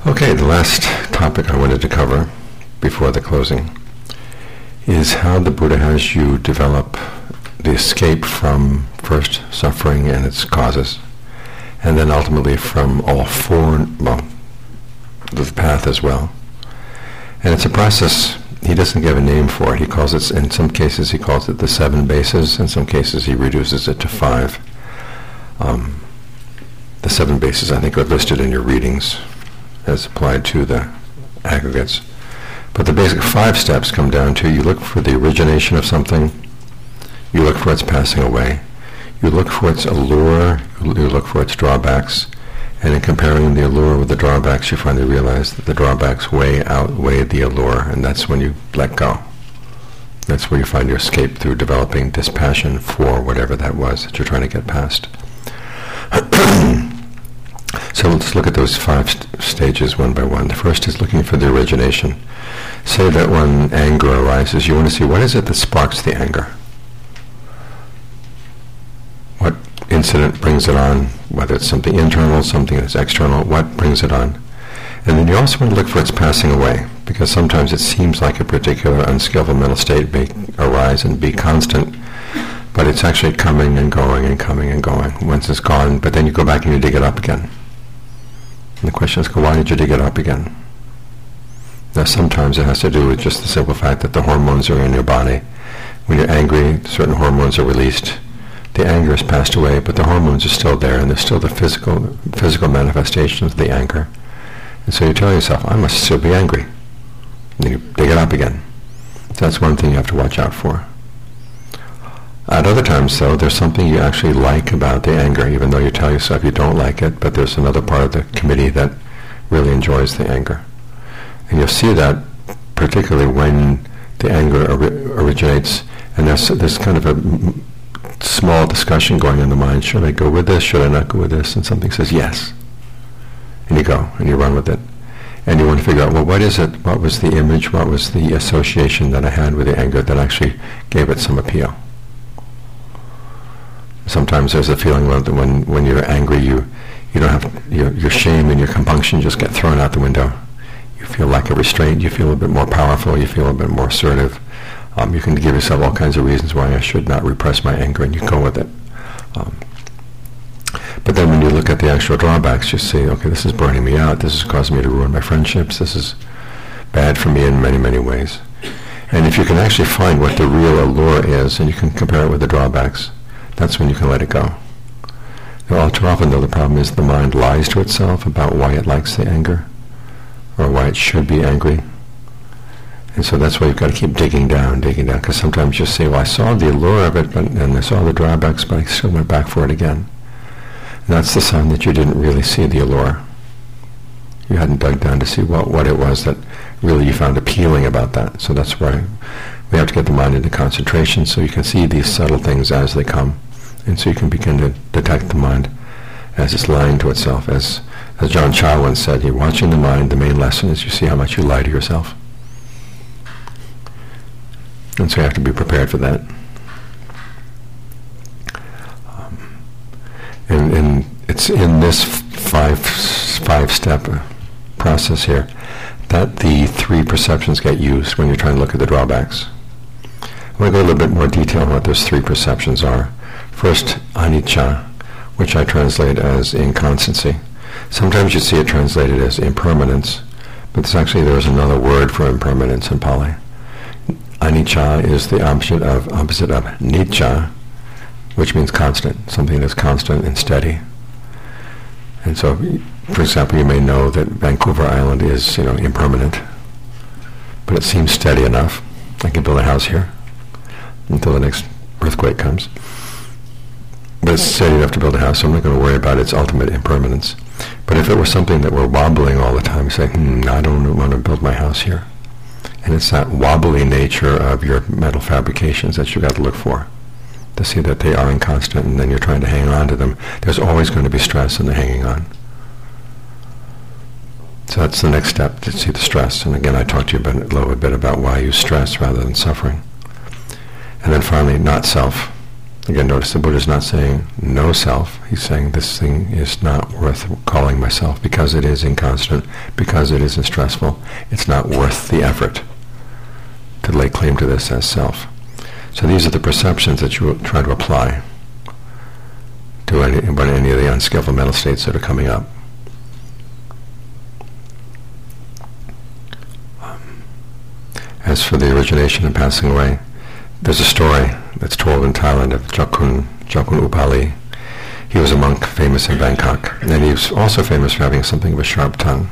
Okay, the last topic I wanted to cover before the closing is how the Buddha has you develop the escape from first suffering and its causes, and then ultimately from all four, well, the path as well. And it's a process. He doesn't give a name for it. He calls it, in some cases he calls it the 7 bases, in some cases he reduces it to 5. The 7 bases I think are listed in your readings as applied to the aggregates. But the basic 5 steps come down to: you look for the origination of something, you look for its passing away, you look for its allure, you look for its drawbacks, and in comparing the allure with the drawbacks, you finally realize that the drawbacks way outweigh the allure, and that's when you let go. That's where you find your escape, through developing dispassion for whatever that was that you're trying to get past. So let's look at those 5 stages one by one. The first is looking for the origination. Say that when anger arises, you want to see what is it that sparks the anger. What incident brings it on, whether it's something internal, something that's external, what brings it on. And then you also want to look for its passing away, because sometimes it seems like a particular unskillful mental state may arise and be constant, but it's actually coming and going and coming and going. Once it's gone, but then you go back and you dig it up again. And the question is, why did you dig it up again? Now sometimes it has to do with just the simple fact that the hormones are in your body. When you're angry, certain hormones are released. The anger has passed away, but the hormones are still there, and there's still the physical manifestations of the anger. And so you tell yourself, I must still be angry. And you dig it up again. So that's one thing you have to watch out for. At other times, though, there's something you actually like about the anger, even though you tell yourself you don't like it, but there's another part of the committee that really enjoys the anger. And you'll see that particularly when the anger originates, and there's kind of a small discussion going in the mind. Should I go with this? Should I not go with this? And something says yes. And you go, and you run with it. And you want to figure out, well, what is it? What was the image? What was the association that I had with the anger that actually gave it some appeal? Sometimes there's a feeling that when you're angry, you don't have your shame and your compunction just get thrown out the window. You feel like a restraint. You feel a bit more powerful. You feel a bit more assertive. You can give yourself all kinds of reasons why I should not repress my anger, and you go with it. But then when you look at the actual drawbacks, you see, okay, this is burning me out. This is causing me to ruin my friendships. This is bad for me in many, many ways. And if you can actually find what the real allure is, and you can compare it with the drawbacks, that's when you can let it go. Now, all too often, though, the problem is the mind lies to itself about why it likes the anger, or why it should be angry. And so that's why you've got to keep digging down, because sometimes you'll say, well, I saw the allure of it, and I saw the drawbacks, but I still went back for it again. And that's the sign that you didn't really see the allure. You hadn't dug down to see what it was that really you found appealing about that. So that's why we have to get the mind into concentration, so you can see these subtle things as they come. And so you can begin to detect the mind as it's lying to itself. As John Cha once said, you're watching the mind, the main lesson is you see how much you lie to yourself. And so you have to be prepared for that. And it's in this five-step process here that the 3 perceptions get used when you're trying to look at the drawbacks. I'm going to go a little bit more detail on what those 3 perceptions are. First, anicca, which I translate as inconstancy. Sometimes you see it translated as impermanence, but there's another word for impermanence in Pali. Anicca is the opposite of nicca, which means constant, something that's constant and steady. And so, for example, you may know that Vancouver Island is, impermanent, but it seems steady enough. I can build a house here until the next earthquake comes. But it's steady enough to build a house, so I'm not going to worry about its ultimate impermanence. But if it were something that were wobbling all the time, say, I don't want to build my house here. And it's that wobbly nature of your mental fabrications that you've got to look for, to see that they are inconstant, and then you're trying to hang on to them. There's always going to be stress in the hanging on. So that's the next step, to see the stress. And again, I talked to you a little bit about why you stress rather than suffering. And then finally, not self. Again, notice the Buddha is not saying no self. He's saying this thing is not worth calling myself because it is inconstant, because it isn't stressful. It's not worth the effort to lay claim to this as self. So these are the perceptions that you will try to apply to any of the unskillful mental states that are coming up. As for the origination and passing away, there's a story that's told in Thailand of Jakun Upali. He was a monk famous in Bangkok, and he was also famous for having something of a sharp tongue.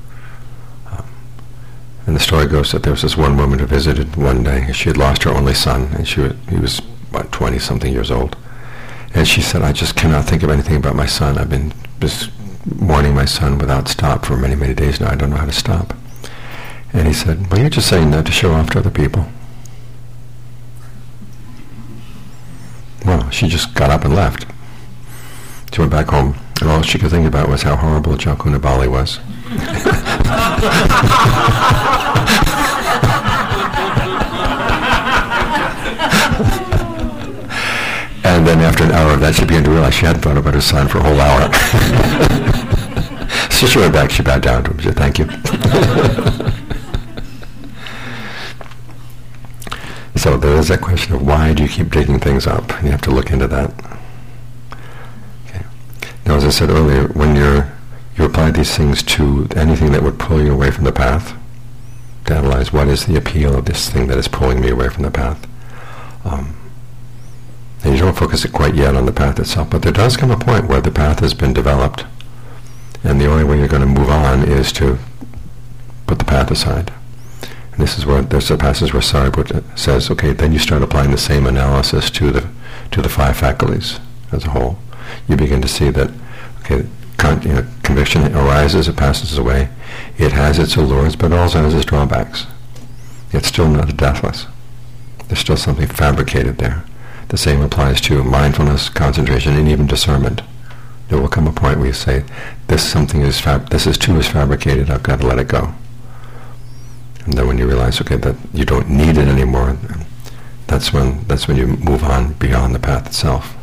And the story goes that there was this one woman who visited one day. She had lost her only son, and he was about 20-something years old. And she said, I just cannot think of anything about my son. I've been just mourning my son without stop for many, many days now. I don't know how to stop. And he said, well, you're just saying that to show off to other people. Well, she just got up and left. She went back home, and all she could think about was how horrible Jakun Upali was. And then after an hour of that, she began to realize she hadn't thought about her son for a whole hour. So she went back, she bowed down to him, she said, thank you. So there is that question of why do you keep digging things up? You have to look into that. Okay. Now, as I said earlier, when you apply these things to anything that would pull you away from the path, to analyze what is the appeal of this thing that is pulling me away from the path. And you don't focus it quite yet on the path itself, but there does come a point where the path has been developed, and the only way you're going to move on is to put the path aside. And this is where there's a passage where Sariputta says, okay, then you start applying the same analysis to the five faculties as a whole. You begin to see that, okay, conviction arises, it passes away, it has its allures, but also has its drawbacks. It's still not deathless. There's still something fabricated there. The same applies to mindfulness, concentration, and even discernment. There will come a point where you say, this too is fabricated, I've got to let it go. And then when you realize, okay, that you don't need it anymore, that's when you move on beyond the path itself.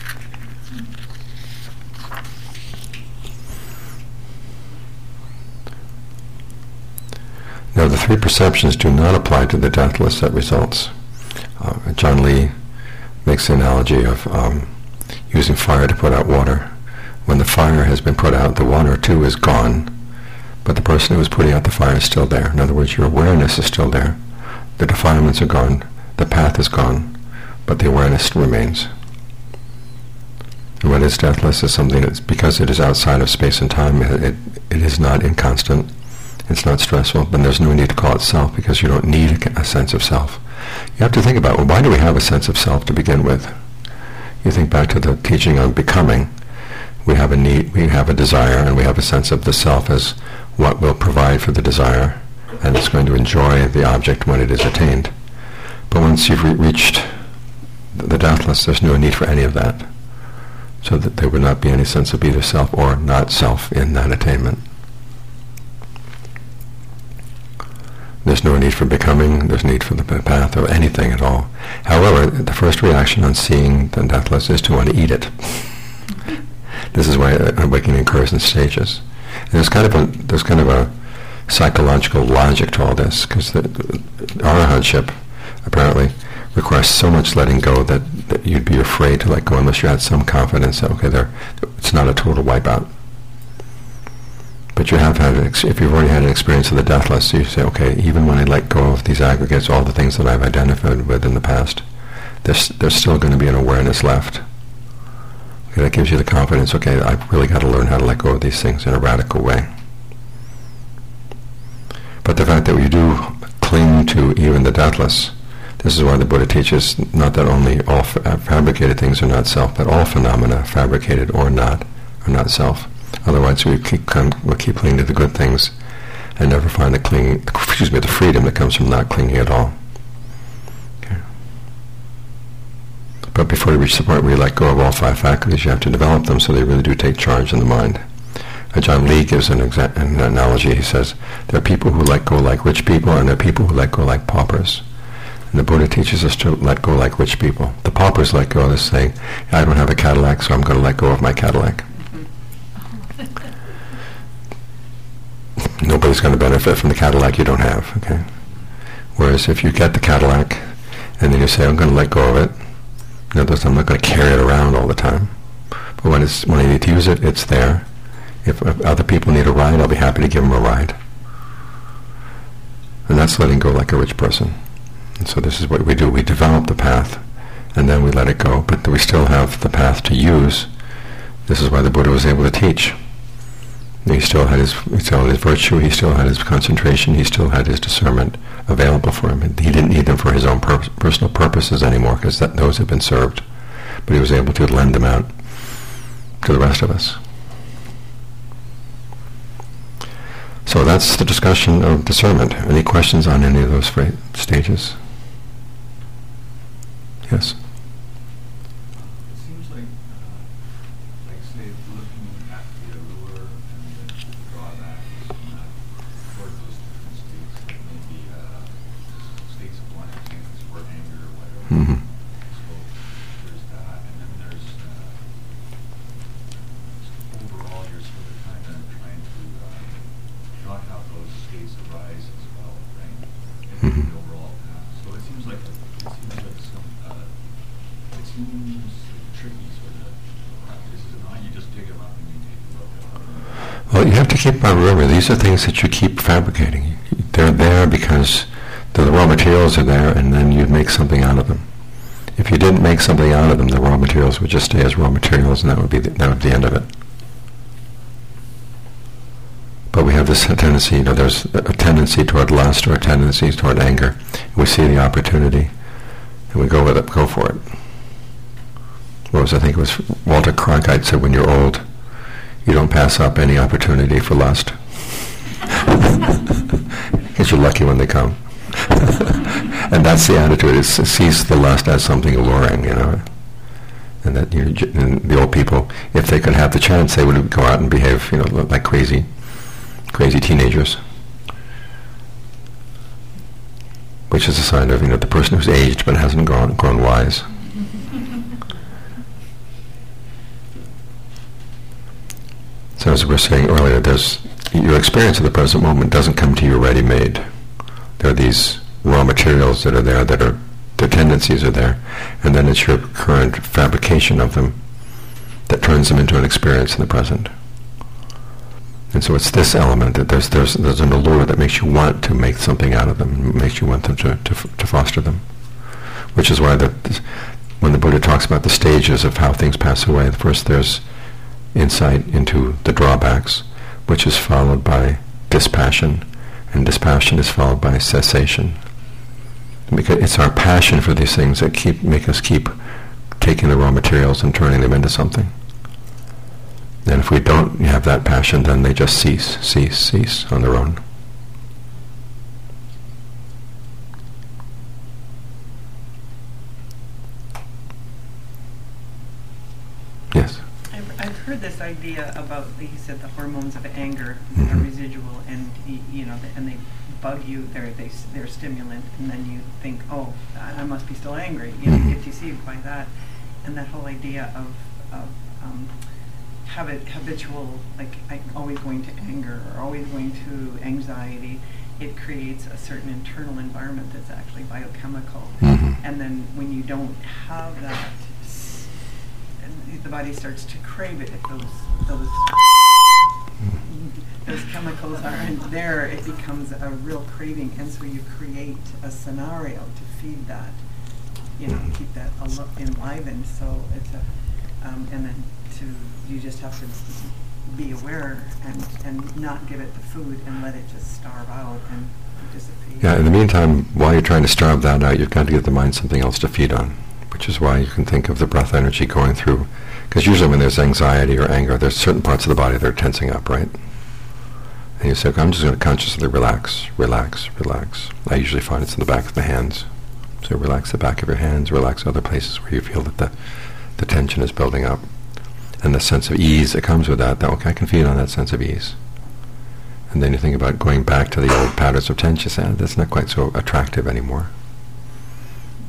Now, the three perceptions do not apply to the deathless set results. John Lee makes the analogy of using fire to put out water. When the fire has been put out, the water too is gone. But the person who was putting out the fire is still there. In other words, your awareness is still there. The defilements are gone. The path is gone. But the awareness remains. And what is deathless is something that's, because it is outside of space and time, it is not inconstant. It's not stressful. Then there's no need to call it self, because you don't need a sense of self. You have to think about, well, why do we have a sense of self to begin with? You think back to the teaching on becoming. We have a need, we have a desire, and we have a sense of the self as what will provide for the desire, and it's going to enjoy the object when it is attained. But once you've reached the deathless, there's no need for any of that, so that there would not be any sense of either self or not self in that attainment. There's no need for becoming, there's need for the path or anything at all. However, the first reaction on seeing the deathless is to want to eat it. This is why awakening occurs in stages. And there's kind of a psychological logic to all this, because the arahantship apparently requires so much letting go that you'd be afraid to let go unless you had some confidence that, okay, it's not a total wipeout. But you have had, if you've already had an experience of the deathless, you say, okay, even when I let go of these aggregates, all the things that I've identified with in the past, there's still going to be an awareness left. Okay, that gives you the confidence, okay, I've really got to learn how to let go of these things in a radical way. But the fact that we do cling to even the deathless, this is why the Buddha teaches not that only all fabricated things are not self, but all phenomena, fabricated or not, are not self. Otherwise, we'll keep clinging to the good things and never find the freedom that comes from not clinging at all. Okay. But before you reach the point where you let go of all five faculties, you have to develop them so they really do take charge in the mind. John Lee gives an analogy. He says, there are people who let go like rich people, and there are people who let go like paupers. And the Buddha teaches us to let go like rich people. The paupers let go. They're saying, I don't have a Cadillac, so I'm going to let go of my Cadillac. Nobody's going to benefit from the Cadillac you don't have, okay? Whereas if you get the Cadillac, and then you say, I'm going to let go of it, in other words, I'm not going to carry it around all the time. But when I need to use it, it's there. If other people need a ride, I'll be happy to give them a ride. And that's letting go like a rich person. And so this is what we do. We develop the path, and then we let it go. But we still have the path to use. This is why the Buddha was able to teach. He still had his virtue, he still had his concentration, he still had his discernment available for him. He didn't need them for his own personal purposes anymore, because those had been served. But he was able to lend them out to the rest of us. So that's the discussion of discernment. Any questions on any of those stages? Yes? It seems like say, looking at the allure and the drawbacks towards those different states, like maybe states of wanting or anger or whatever. Mm-hmm. So there's that, and then there's overall you're sort of kind of trying to not have those states arise as well, right? In the overall path. So it seems like tricky sort of practice, is it not? You just dig them up and you take a look at them. Well, you have to keep on remembering, these are things that you keep fabricating. They're there because the raw materials are there, and then you make something out of them. If you didn't make something out of them, the raw materials would just stay as raw materials, and that would be the end of it. But we have this tendency, there's a tendency toward lust or a tendency toward anger. We see the opportunity, and we go with it, go for it. I think it was Walter Cronkite said, when you're old, you don't pass up any opportunity for lust. Because you're lucky when they come. And that's the attitude, is sees the lust as something alluring, And that and the old people, if they could have the chance, they would go out and behave, like crazy teenagers. Which is a sign of, the person who's aged but hasn't grown wise. So as we were saying earlier, your experience of the present moment doesn't come to you ready-made. There are these raw materials that are there, their tendencies are there, and then it's your current fabrication of them that turns them into an experience in the present. And so it's this element that there's an allure that makes you want to make something out of them, makes you want them to foster them. Which is why when the Buddha talks about the stages of how things pass away, first there's insight into the drawbacks, which is followed by dispassion, and dispassion is followed by cessation. Because it's our passion for these things that make us keep taking the raw materials and turning them into something. And if we don't have that passion, then they just cease on their own. Yes? I've heard this idea about, he said, the hormones of anger are residual, and and they bug you. They're stimulant, and then you think, oh, I must be still angry. You get deceived by that, and that whole idea of habitual, like I'm always going to anger or always going to anxiety. It creates a certain internal environment that's actually biochemical, and then when you don't have that, the body starts to crave it. If those chemicals aren't there, it becomes a real craving, and so you create a scenario to feed that, keep that enlivened. So it's and then you just have to be aware and not give it the food and let it just starve out and dissipate. Yeah, in the meantime, while you're trying to starve that out, you've got to give the mind something else to feed on, which is why you can think of the breath energy going through. Because usually when there's anxiety or anger, there's certain parts of the body that are tensing up, right? And you say, okay, I'm just going to consciously relax. I usually find it's in the back of the hands. So relax the back of your hands, relax other places where you feel that the tension is building up. And the sense of ease that comes with that, okay, I can feed on that sense of ease. And then you think about going back to the old patterns of tension, you say, that's not quite so attractive anymore.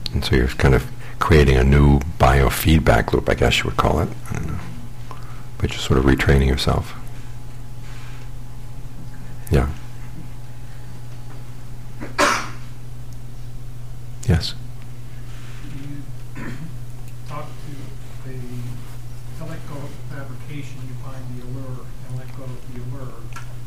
And so you're kind of creating a new biofeedback loop, I guess you would call it. I don't know. But you're sort of retraining yourself. Yeah. Yes? You talk to let go of the fabrication, you find the allure, and let go of the allure.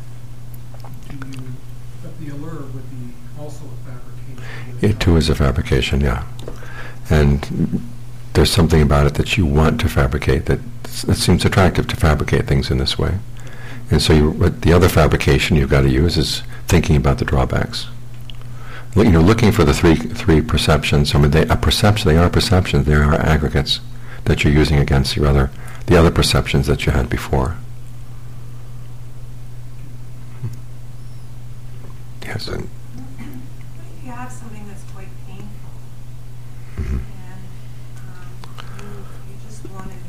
But the allure would be also a fabrication. It too is a fabrication, yeah. And there's something about it that you want to fabricate, that it seems attractive to fabricate things in this way. And so the other fabrication you've got to use is thinking about the drawbacks. Looking for the three perceptions. I mean, they are perceptions. They are aggregates that you're using against the other perceptions that you had before. Yes. What if you have something that's quite painful, Mm-hmm. and you just want to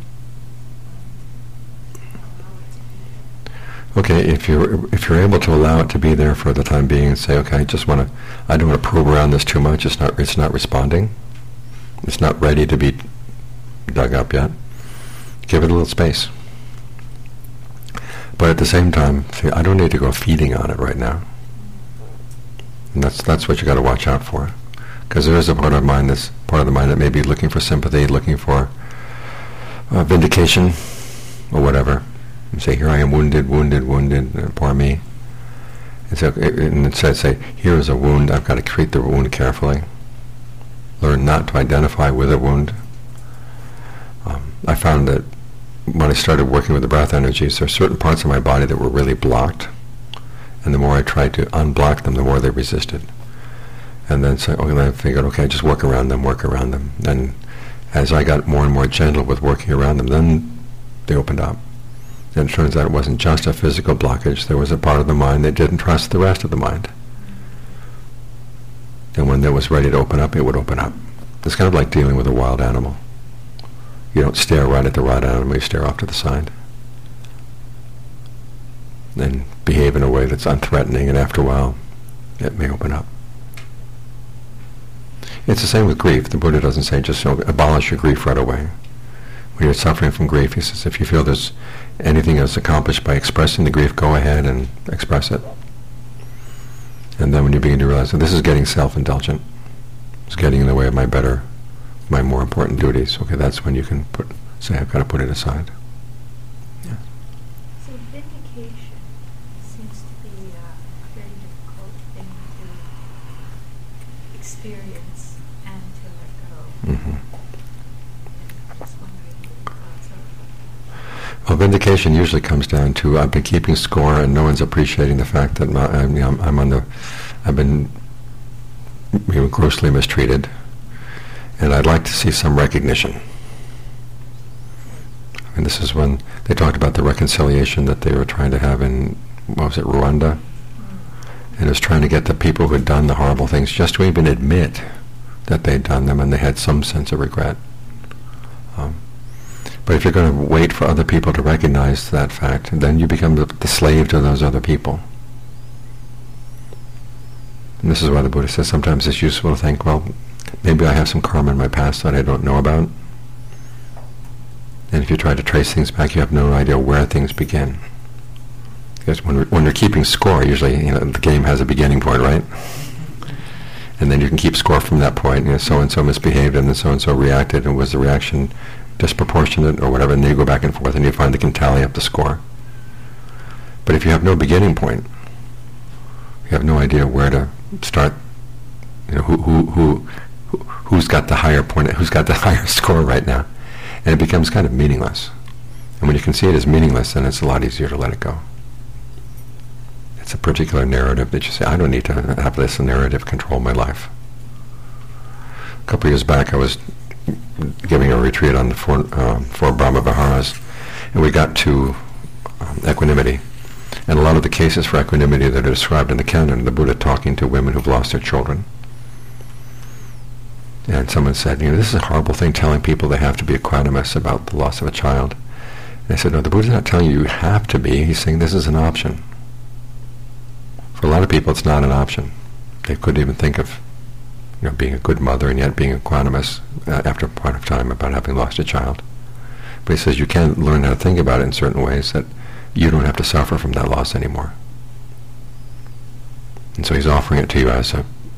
allow it to be? Okay, if you're able to allow it to be there for the time being and say, okay, I don't want to probe around this too much. It's not responding. It's not ready to be dug up yet. Give it a little space. But at the same time, see, I don't need to go feeding on it right now. And that's what you got to watch out for, because there is a part of the mind that may be looking for sympathy, looking for vindication, or whatever. And say, here I am, wounded, poor me. And so, say, here is a wound. I've got to treat the wound carefully. Learn not to identify with a wound. I found that when I started working with the breath energies, there are certain parts of my body that were really blocked. And the more I tried to unblock them, the more they resisted. And then then I figured, okay, just work around them. And as I got more and more gentle with working around them, then they opened up. And it turns out it wasn't just a physical blockage. There was a part of the mind that didn't trust the rest of the mind. And when that was ready to open up, it would open up. It's kind of like dealing with a wild animal. You don't stare right at the wild animal, you stare off to the side. And behave in a way that's unthreatening, and after a while, it may open up. It's the same with grief. The Buddha doesn't say just abolish your grief right away. When you're suffering from grief, he says, if you feel there's anything that's accomplished by expressing the grief, go ahead and express it. And then when you begin to realize that this is getting self-indulgent, it's getting in the way of my more important duties, okay, that's when you can say, I've got to put it aside. Yeah. So vindication seems to be a very difficult thing to experience and to let go. Mm-hmm. I'm just wondering what your thoughts are. Well, vindication usually comes down to I've been keeping score and no one's appreciating the fact that I've been grossly mistreated, and I'd like to see some recognition. And this is when they talked about the reconciliation that they were trying to have in, Rwanda? And it was trying to get the people who had done the horrible things just to even admit that they'd done them, and they had some sense of regret. But if you're going to wait for other people to recognize that fact, then you become the slave to those other people. And this is why the Buddha says sometimes it's useful to think, well, maybe I have some karma in my past that I don't know about. And if you try to trace things back, you have no idea where things begin. Because when you're keeping score, usually the game has a beginning point, right? And then you can keep score from that point. So-and-so misbehaved, and then so-and-so reacted, and was the reaction disproportionate or whatever, and then you go back and forth, and you finally can tally up the score. But if you have no beginning point, you have no idea where to start. Who's got the higher point? Who's got the higher score right now? And it becomes kind of meaningless. And when you can see it as meaningless, then it's a lot easier to let it go. It's a particular narrative that you say, I don't need to have this narrative control my life. A couple of years back, I was giving a retreat on the four Brahma Viharas, and we got to equanimity. And a lot of the cases for equanimity that are described in the canon, the Buddha talking to women who've lost their children. And someone said, this is a horrible thing, telling people they have to be equanimous about the loss of a child. And I said, no, the Buddha's not telling you have to be. He's saying this is an option. For a lot of people, it's not an option. They couldn't even think of being a good mother and yet being equanimous after a point of time about having lost a child. But he says you can learn how to think about it in certain ways that you don't have to suffer from that loss anymore. And so he's offering it to you as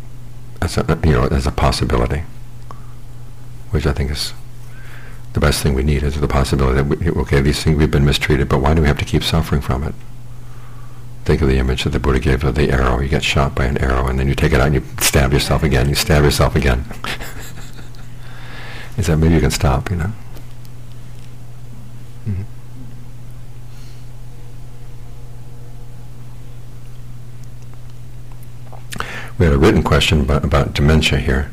a possibility, which I think is the best thing we need, is the possibility that these things, we've been mistreated, but why do we have to keep suffering from it? Think of the image that the Buddha gave of the arrow. You get shot by an arrow, and then you take it out and you stab yourself again. You stab yourself again. He said, maybe you can stop, Mm-hmm. We had a written question about dementia here.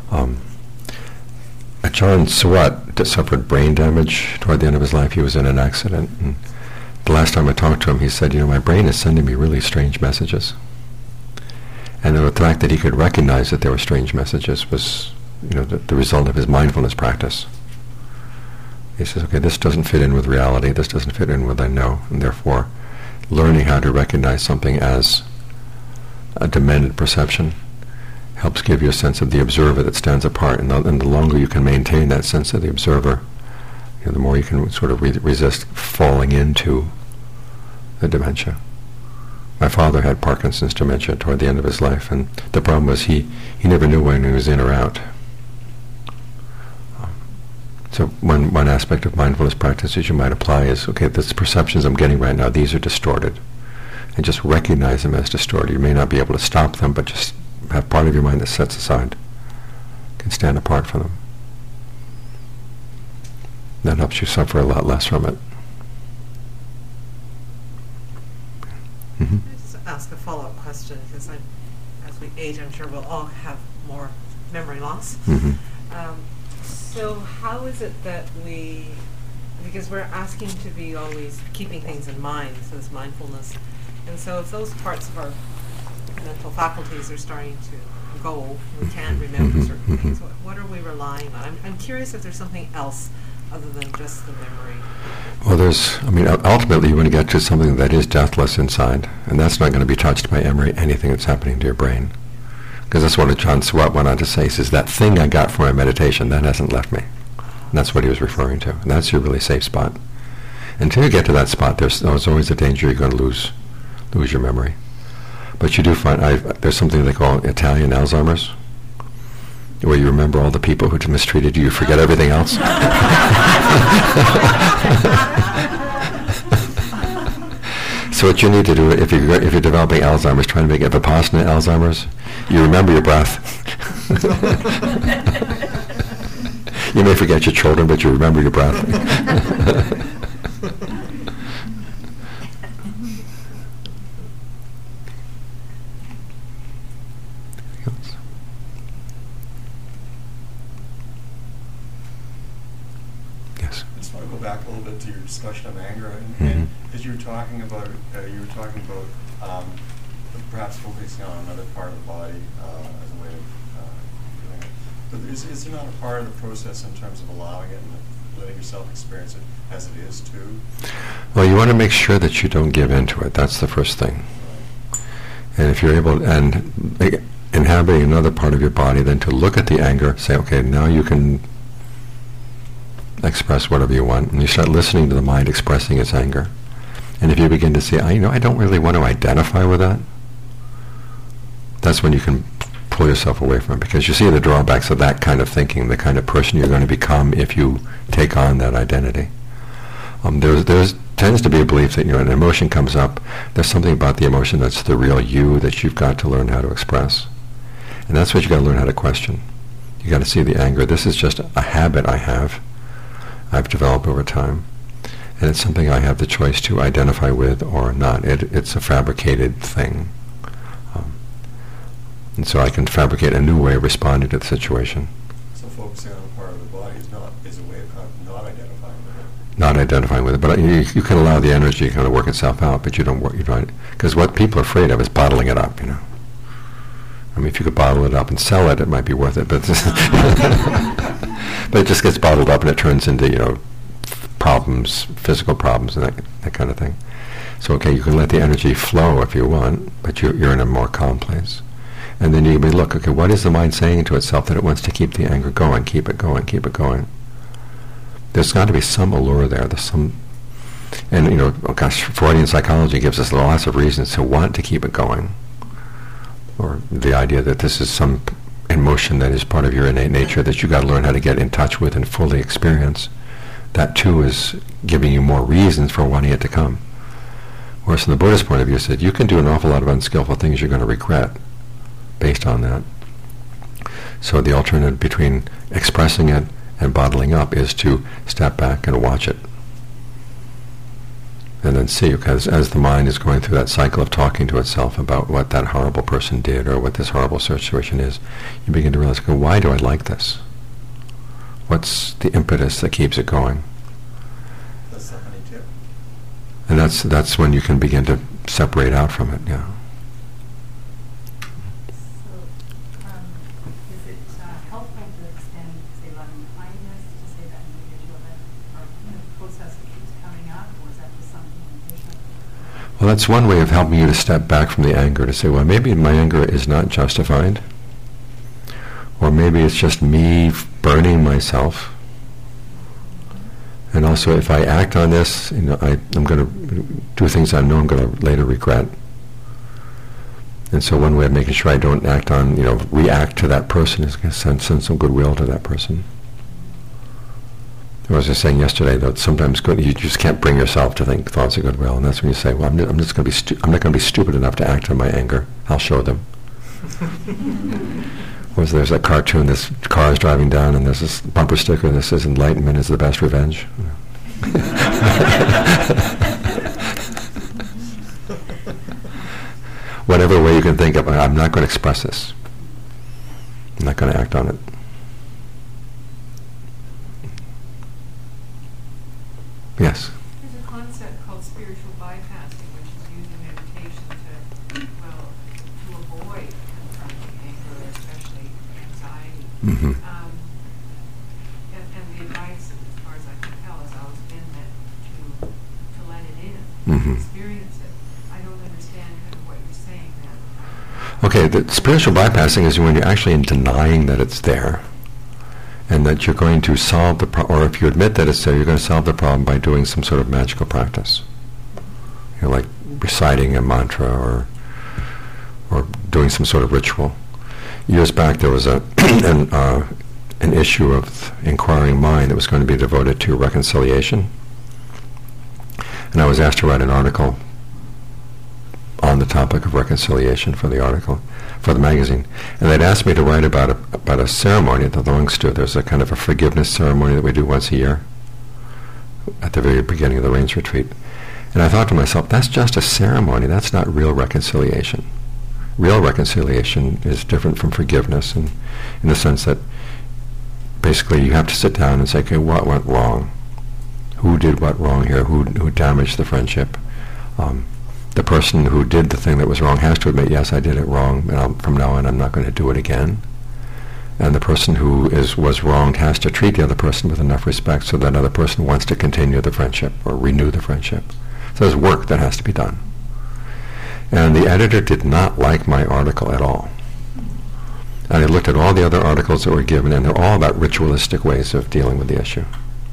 Ajahn Suwat suffered brain damage toward the end of his life. He was in an accident. And the last time I talked to him, he said, my brain is sending me really strange messages. And the fact that he could recognize that there were strange messages was, the result of his mindfulness practice. He says, okay, this doesn't fit in with reality. This doesn't fit in with I know. And therefore, learning how to recognize something as a demented perception helps give you a sense of the observer that stands apart. And the longer you can maintain that sense of the observer, the more you can sort of resist falling into the dementia. My father had Parkinson's dementia toward the end of his life, and the problem was he never knew when he was in or out. So one aspect of mindfulness practices you might apply is, okay, the perceptions I'm getting right now, these are distorted. And just recognize them as distorted. You may not be able to stop them, but just have part of your mind that sets aside, can stand apart from them. That helps you suffer a lot less from it. Mm-hmm. Can I just ask a follow-up question? Because as we age, I'm sure we'll all have more memory loss. Mm-hmm. So how is it that because we're asking to be always keeping things in mind, so this mindfulness, and so if those parts of our mental faculties are starting to go, we can't remember certain things, what are we relying on? I'm curious if there's something else other than just the memory. Well, ultimately you want to get to something that is deathless inside, and that's not going to be touched by anything that's happening to your brain. Because that's what Ajahn Suwat went on to say. He says, that thing I got from my meditation, that hasn't left me. And that's what he was referring to. And that's your really safe spot. Until you get to that spot, there's always a danger you're going to lose your memory. But you do find, there's something they call Italian Alzheimer's, where you remember all the people who mistreated you, you forget everything else. So what you need to do, if you're developing Alzheimer's, trying to make Vipassana Alzheimer's, you remember your breath. You may forget your children, but you remember your breath. Yes. I just want to go back a little bit to your discussion of anger, and as you were talking about, perhaps focusing on another part of the body as a way of doing it. But is there not a part of the process in terms of allowing it and letting yourself experience it as it is too? Well, you want to make sure that you don't give in to it. That's the first thing. And if you're able, and inhabiting another part of your body, then to look at the anger, say, okay, now you can express whatever you want, and you start listening to the mind expressing its anger. And if you begin to say, I don't really want to identify with that, that's when you can pull yourself away from it, because you see the drawbacks of that kind of thinking, the kind of person you're going to become if you take on that identity. There's tends to be a belief that an emotion comes up, there's something about the emotion that's the real you that you've got to learn how to express. And that's what you've got to learn how to question. You've got to see the anger. This is just a habit I've developed over time. And it's something I have the choice to identify with or not. It's a fabricated thing. And so I can fabricate a new way of responding to the situation. So focusing on a part of the body is a way of kind of not identifying with it. Not identifying with it, but you can allow the energy to kind of work itself out, but you don't work. Because what people are afraid of is bottling it up. I mean, if you could bottle it up and sell it, it might be worth it. But but it just gets bottled up and it turns into problems, physical problems, and that kind of thing. So okay, you can let the energy flow if you want, but you're in a more calm place. And then you may look, okay, what is the mind saying to itself that it wants to keep the anger going, keep it going, keep it going? There's got to be some allure there. There's some, and oh gosh, Freudian psychology gives us lots of reasons to want to keep it going. Or the idea that this is some emotion that is part of your innate nature that you got to learn how to get in touch with and fully experience. That too is giving you more reasons for wanting it to come. Whereas from the Buddhist point of view, it said you can do an awful lot of unskillful things you're going to regret based on that. So the alternative between expressing it and bottling up is to step back and watch it. And then see, because as the mind is going through that cycle of talking to itself about what that horrible person did or what this horrible situation is, you begin to realize, okay, why do I like this? What's the impetus that keeps it going? The 72. And that's when you can begin to separate out from it, yeah. So, is it helpful to extend, say, loving kindness to, say, that individual that, or process that keeps coming up, or is that just something additional? Well, that's one way of helping you to step back from the anger, to say, well, maybe my anger is not justified, or maybe it's just me burning myself. And also, if I act on this, I'm going to do things I know I'm going to later regret. And so one way of making sure I don't act on, react to that person is to send some goodwill to that person. I was just saying yesterday that sometimes you just can't bring yourself to think thoughts of goodwill, and that's when you say, well, I'm not going to be stupid enough to act on my anger. I'll show them. There's that cartoon, this car is driving down and there's this bumper sticker that says enlightenment is the best revenge. Whatever way you can think of, I'm not going to express this. I'm not going to act on it. Yes? There's a concept called spiritual bypassing, which is using meditation to avoid confronting anger, especially anxiety. Mm-hmm. And the advice, as far as I can tell, has always been that to let it in, Mm-hmm. experience it. I don't understand kind of what you're saying then. Okay, the spiritual bypassing is when you're actually in denying that it's there, and that you're going to solve the problem, or if you admit that it's there, you're going to solve the problem by doing some sort of magical practice. Like reciting a mantra or doing some sort of ritual. Years back, there was an issue of inquiring mind that was going to be devoted to reconciliation, and I was asked to write an article on the topic of reconciliation for the magazine, and they'd asked me to write about a ceremony at the Longstu. There's a kind of a forgiveness ceremony that we do once a year at the very beginning of the Rains Retreat. And I thought to myself, that's just a ceremony. That's not real reconciliation. Real reconciliation is different from forgiveness, and in the sense that basically you have to sit down and say, okay, what went wrong? Who did what wrong here? Who damaged the friendship? The person who did the thing that was wrong has to admit, yes, I did it wrong, and from now on I'm not going to do it again. And the person who was wronged has to treat the other person with enough respect so that other person wants to continue the friendship or renew the friendship. So there's work that has to be done. And the editor did not like my article at all. And I looked at all the other articles that were given, and they're all about ritualistic ways of dealing with the issue.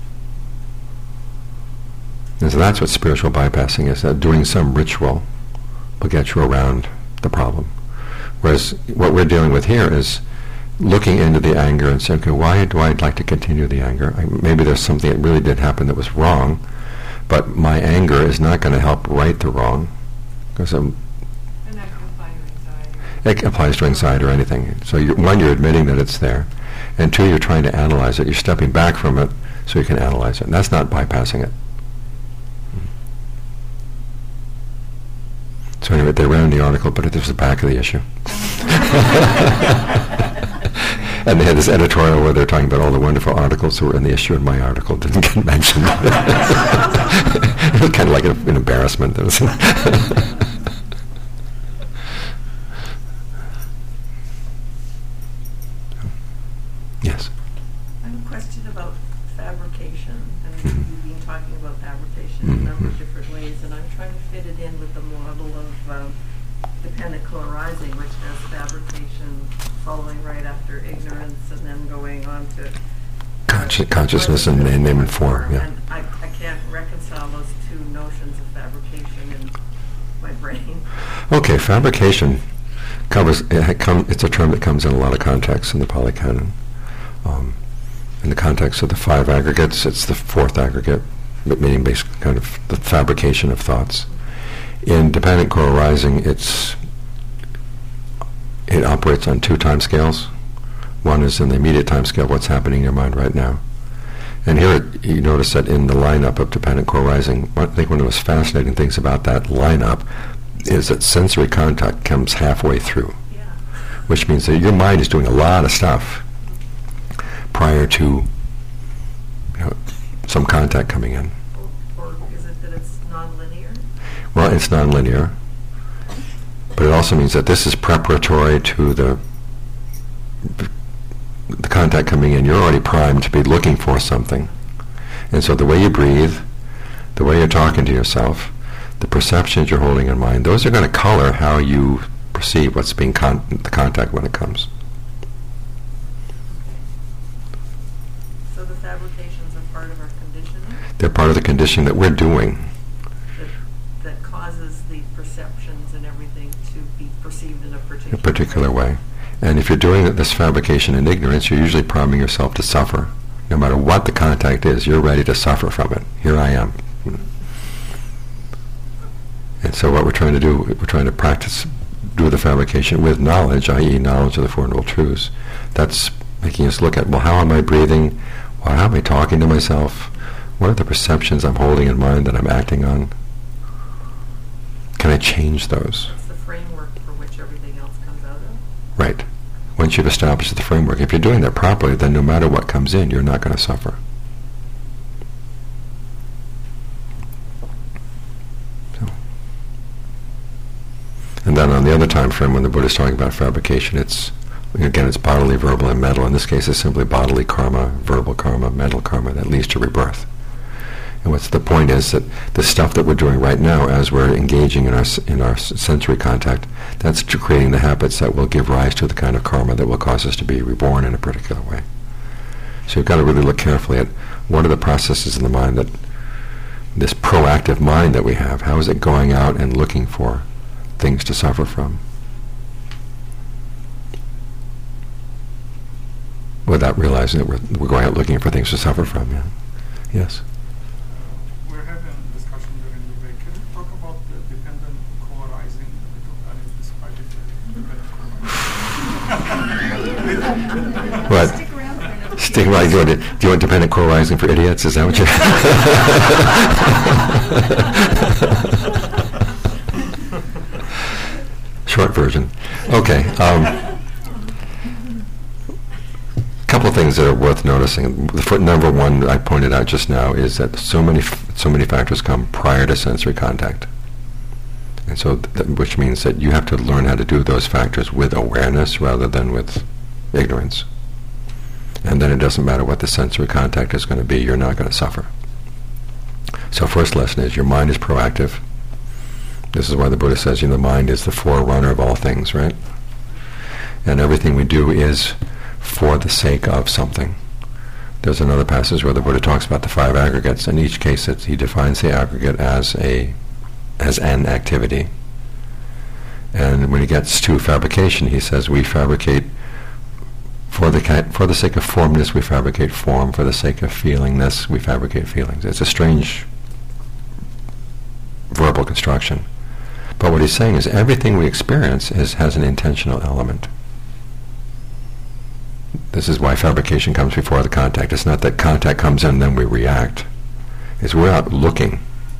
And so that's what spiritual bypassing is, that doing some ritual will get you around the problem. Whereas what we're dealing with here is looking into the anger and saying, okay, why do I like to continue the anger? Maybe there's something that really did happen that was wrong, but my anger is not going to help right the wrong. Because And that can apply to anxiety. it applies to anxiety or anything. So one, you're admitting that it's there, and two, you're trying to analyze it. You're stepping back from it so you can analyze it. And that's not bypassing it. So anyway, they ran the article, but it was the back of the issue. And they had this editorial where they're talking about all the wonderful articles that were in the issue, and my article didn't get mentioned. It was kind of like an embarrassment. Yes. I have a question about fabrication. And Mhm. you've been talking about fabrication in a number of different ways, and I'm trying to fit it in with the model of dependent co-arising, which has fabrication following right after ignorance and then going on to Consciousness and name and form, yeah. And I can't reconcile those two notions of fabrication in my brain. Okay, fabrication covers, it's a term that comes in a lot of contexts in the Pali Canon. In the context of the 5 aggregates, it's the 4th aggregate, meaning basically kind of the fabrication of thoughts. In dependent co-arising, it operates on 2 time scales. One is in the immediate time scale, what's happening in your mind right now. And here you notice that in the lineup of dependent co-arising, I think one of the most fascinating things about that lineup is that sensory contact comes halfway through, which means that your mind is doing a lot of stuff prior to some contact coming in. Or is it that it's non-linear? Well, it's non-linear, but it also means that this is preparatory to the contact coming in. You're already primed to be looking for something. And so the way you breathe, the way you're talking to yourself, the perceptions you're holding in mind, those are going to color how you perceive what's being the contact when it comes. So the fabrications are part of our conditioning? They're part of the conditioning that we're doing. That causes the perceptions and everything to be perceived in a particular way. And if you're doing this fabrication in ignorance, you're usually priming yourself to suffer. No matter what the contact is, you're ready to suffer from it. Here I am. And so what we're trying to do, we're trying to practice, do the fabrication with knowledge, i.e. knowledge of the Four Noble Truths. That's making us look at, well, how am I breathing? Well, how am I talking to myself? What are the perceptions I'm holding in mind that I'm acting on? Can I change those? It's the framework for which everything else comes out of. Right. Once you've established the framework, if you're doing that properly, then no matter what comes in, you're not going to suffer. So. And then on the other time frame, when the Buddha is talking about fabrication, it's bodily, verbal, and mental. In this case, it's simply bodily karma, verbal karma, mental karma that leads to rebirth. And what's the point is that the stuff that we're doing right now as we're engaging in our sensory contact, that's creating the habits that will give rise to the kind of karma that will cause us to be reborn in a particular way. So you've got to really look carefully at what are the processes in the mind that, this proactive mind that we have, how is it going out and looking for things to suffer from? Without realizing that we're going out looking for things to suffer from, yeah. Yes? We're having a discussion during the break. Can you talk about the dependent co-arising? That is described as What? Stick around. Do you want dependent co-arising for idiots? Is that what you're... Short version. Okay. Couple of things that are worth noticing. The number one I pointed out just now is that so many factors come prior to sensory contact, and so which means that you have to learn how to do those factors with awareness rather than with ignorance. And then it doesn't matter what the sensory contact is going to be; you're not going to suffer. So first lesson is your mind is proactive. This is why the Buddha says, the mind is the forerunner of all things, right? And everything we do is for the sake of something. There's another passage where the Buddha talks about the 5 aggregates. In each case, he defines the aggregate as an activity. And when he gets to fabrication, he says we fabricate for the sake of formness. We fabricate form. For the sake of feelingness, we fabricate feelings. It's a strange verbal construction, but what he's saying is everything we experience has an intentional element. This is why fabrication comes before the contact. It's not that contact comes in and then we react. It's we're out looking.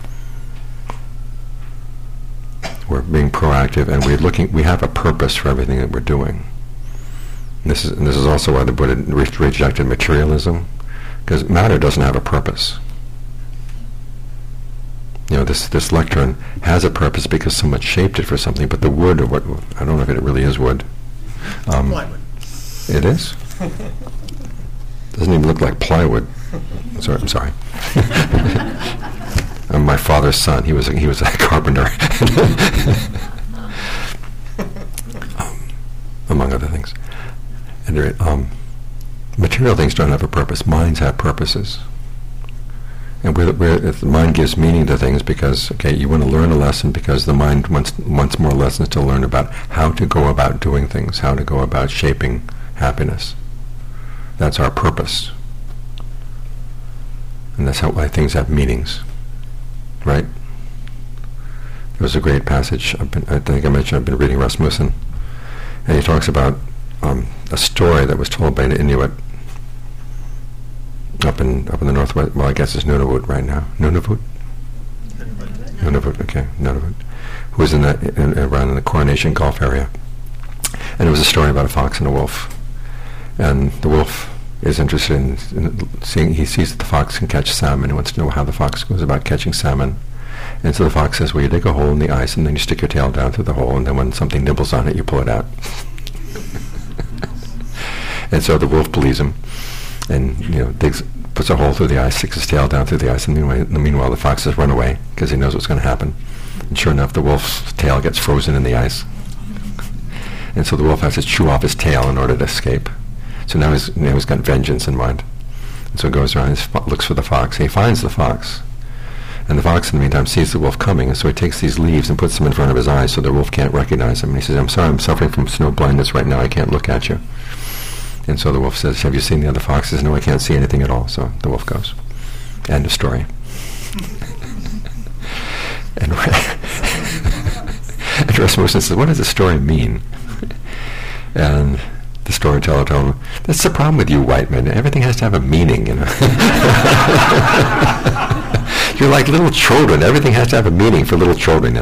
We're being proactive and we have a purpose for everything that we're doing. And this is also why the Buddha rejected materialism, because matter doesn't have a purpose. This lectern has a purpose because someone shaped it for something, but the wood, or what, I don't know if it really is wood. Plywood. It is? Doesn't even look like plywood. I'm sorry. I'm my father's son. He was a carpenter. among other things. And material things don't have a purpose. Minds have purposes. And if the mind gives meaning to things because, okay, you want to learn a lesson because the mind wants more lessons to learn about how to go about doing things, how to go about shaping happiness. That's our purpose. And that's why things have meanings, right? There was a great passage, I think I mentioned, I've been reading Rasmussen, and he talks about a story that was told by an Inuit up in the northwest. Well, I guess it's Nunavut right now. Nunavut, okay, Nunavut. Who was around in the Coronation Gulf area, and it was a story about a fox and a wolf. And the wolf is interested in seeing. He sees that the fox can catch salmon. He wants to know how the fox goes about catching salmon. And so the fox says, well, you dig a hole in the ice, and then you stick your tail down through the hole, and then when something nibbles on it, you pull it out. And so the wolf believes him, and puts a hole through the ice, sticks his tail down through the ice, and meanwhile the fox says, run away, because he knows what's going to happen. And sure enough, the wolf's tail gets frozen in the ice. And so the wolf has to chew off his tail in order to escape. So now he's got vengeance in mind. And so he goes around and looks for the fox, and he finds the fox. And the fox, in the meantime, sees the wolf coming, and so he takes these leaves and puts them in front of his eyes so the wolf can't recognize him. And he says, I'm sorry, I'm suffering from snow blindness right now, I can't look at you. And so the wolf says, have you seen the other foxes? No, I can't see anything at all. So the wolf goes. End of story. And Rasmussen says, what does the story mean? And the storyteller told him, that's the problem with you white men. Everything has to have a meaning, You're like little children. Everything has to have a meaning for little children.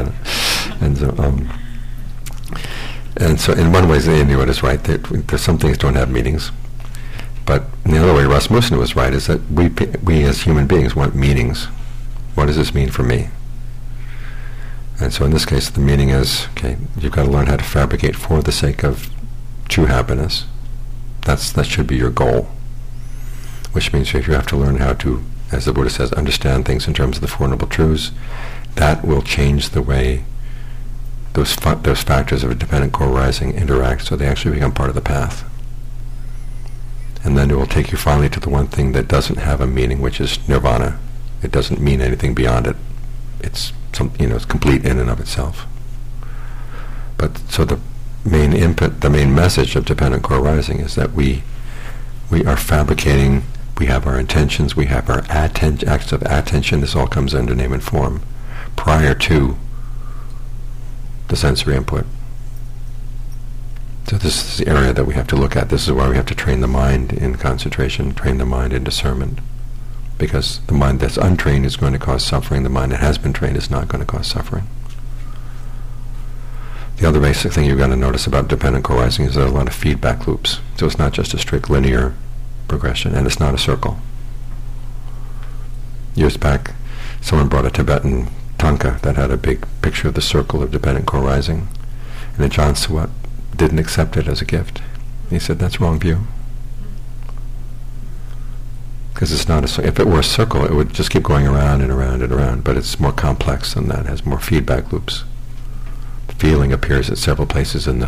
And so in one way, the Inuit is right. There's some things don't have meanings. But in the other way, Rasmussen was right, is that we as human beings want meanings. What does this mean for me? And so in this case, the meaning is, okay, you've got to learn how to fabricate for the sake of true happiness. That should be your goal. Which means if you have to learn how to, as the Buddha says, understand things in terms of the Four Noble Truths, that will change the way those factors of a dependent core rising interact, so they actually become part of the path. And then it will take you finally to the one thing that doesn't have a meaning, which is nirvana. It doesn't mean anything beyond it. It's it's complete in and of itself. But so the main input, the main message of dependent core rising is that we are fabricating. We have our intentions. We have our acts of attention. This all comes under name and form prior to the sensory input. So this is the area that we have to look at. This is why we have to train the mind in concentration, train the mind in discernment. Because the mind that's untrained is going to cause suffering. The mind that has been trained is not going to cause suffering. The other basic thing you've got to notice about dependent core rising is there are a lot of feedback loops. So it's not just a strict linear progression, and it's not a circle. Years back, someone brought a Tibetan tanka that had a big picture of the circle of dependent core rising, and Ajahn Suwat didn't accept it as a gift. He said, that's wrong view. Because it's not if it were a circle, it would just keep going around and around and around, but it's more complex than that. It has more feedback loops. Feeling appears at several places in the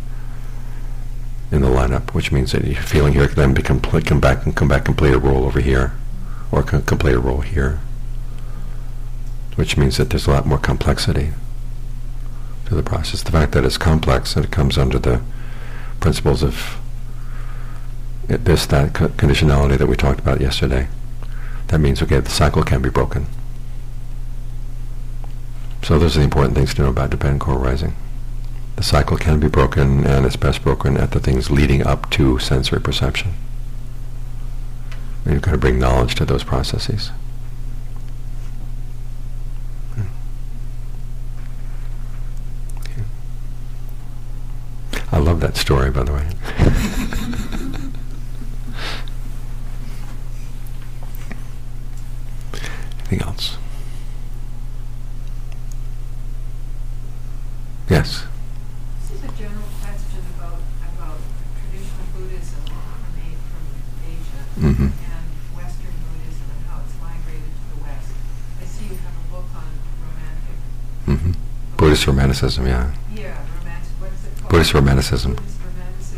lineup, which means that your feeling here can then come back and complete a role over here, or complete a role here, which means that there's a lot more complexity to the process. The fact that it's complex and it comes under the principles of that conditionality that we talked about yesterday, that means, okay, the cycle can be broken. So those are the important things to know about dependent core rising. The cycle can be broken, and it's best broken at the things leading up to sensory perception. And you've got to bring knowledge to those processes. Okay. I love that story, by the way. Anything else? Yes. This is a general question about traditional Buddhism from Asia Mm-hmm. and Western Buddhism and how it's migrated to the West. I see you have a book on romantic. Mm-hmm. Buddhist Romanticism, yeah. Yeah, romantic. What is it called? Buddhist Romanticism. Buddhist Romanticism.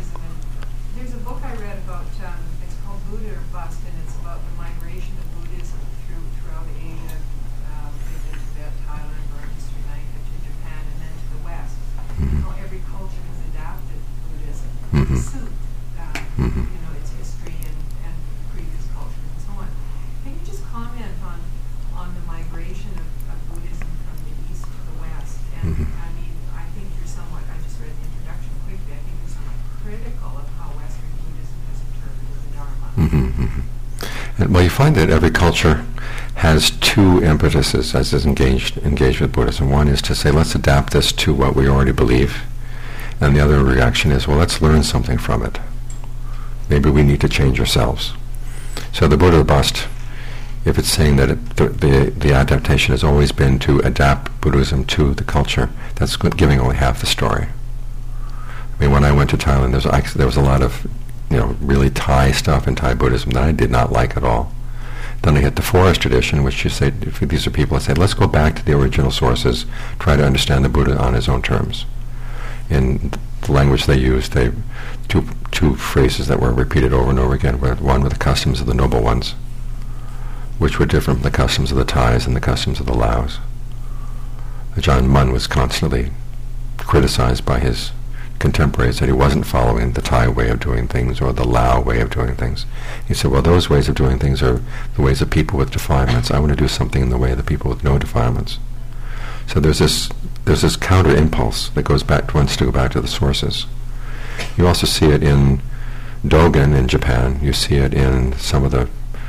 Buddha bust, and it's about the migration of Buddhism throughout Asia, into Tibet, Thailand, Burma, Sri Lanka, to Japan, and then to the West. How every culture has adapted Buddhism to suit, its history and previous cultures and so on. Can you just comment on the migration of Buddhism from the East to the West? And I mean, I think you're somewhat, I just read the introduction quickly, I think you're somewhat critical of how Western Buddhism has interpreted the Dharma. And, well, you find that every culture has two impetuses as is engaged with Buddhism. One is to say, let's adapt this to what we already believe. And the other reaction is, well, let's learn something from it. Maybe we need to change ourselves. So the Buddha bust, if it's saying that the adaptation has always been to adapt Buddhism to the culture, that's giving only half the story. I mean, when I went to Thailand, there was a lot of really Thai stuff in Thai Buddhism that I did not like at all. Then I hit the forest tradition, which you say, these are people that say, let's go back to the original sources, try to understand the Buddha on his own terms. In the language they used, two phrases that were repeated over and over again. One were the customs of the noble ones, which were different from the customs of the Thais and the customs of the Laos. Ajahn Mun was constantly criticized by his contemporaries that he wasn't following the Thai way of doing things or the Lao way of doing things. He said, well, those ways of doing things are the ways of people with defilements. I want to do something in the way of the people with no defilements. So there's this counter impulse that wants to go back to the sources. You also see it in Dogen in Japan. You see it in some of the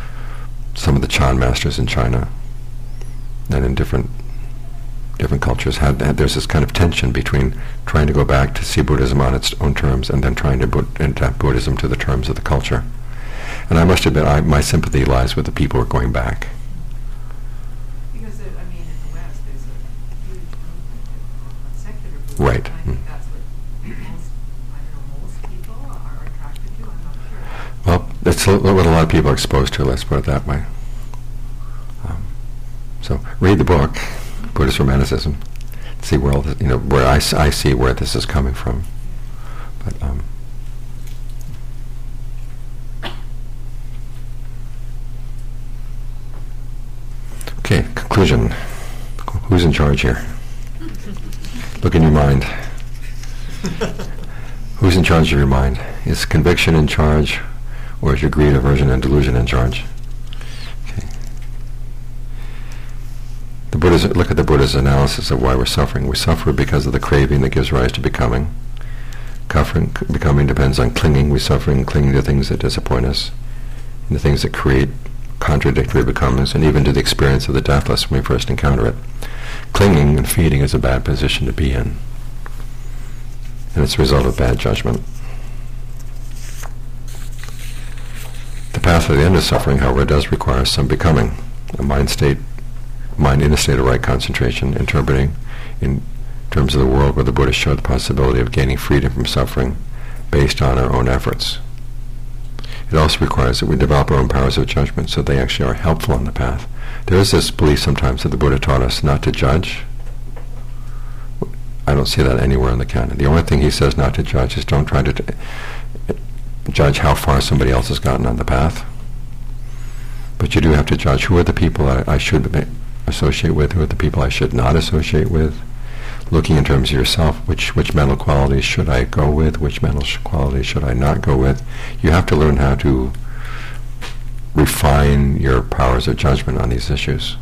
Chan masters in China, and in different cultures. There's this kind of tension between trying to go back to see Buddhism on its own terms and then trying to adapt Buddhism to the terms of the culture. And I must admit, my sympathy lies with the people who are going back. Because, in the West, there's a huge movement of secular Buddhism. Right. I think that's what most people are attracted to. I'm not sure. Well, that's what a lot of people are exposed to, let's put it that way. So read the book, Buddhist Romanticism, see where where I see where this is coming from. But okay, conclusion. Who's in charge here? Look in your mind. Who's in charge of your mind? Is conviction in charge, or is your greed, aversion, and delusion in charge? Look at the Buddha's analysis of why we're suffering. We suffer because of the craving that gives rise to becoming. Becoming depends on clinging. We suffer in clinging to things that disappoint us, and the things that create contradictory becomings, and even to the experience of the deathless when we first encounter it. Clinging and feeding is a bad position to be in, and it's a result of bad judgment. The path to the end of suffering, however, does require some becoming, a mind in a state of right concentration, interpreting in terms of the world where the Buddha showed the possibility of gaining freedom from suffering based on our own efforts. It also requires that we develop our own powers of judgment so they actually are helpful on the path. There is this belief sometimes that the Buddha taught us not to judge. I don't see that anywhere in the canon. The only thing he says not to judge is don't try to judge how far somebody else has gotten on the path. But you do have to judge who are the people I should associate with, who are the people I should not associate with, looking in terms of yourself, which mental qualities should I go with, which mental qualities should I not go with. You have to learn how to refine your powers of judgment on these issues.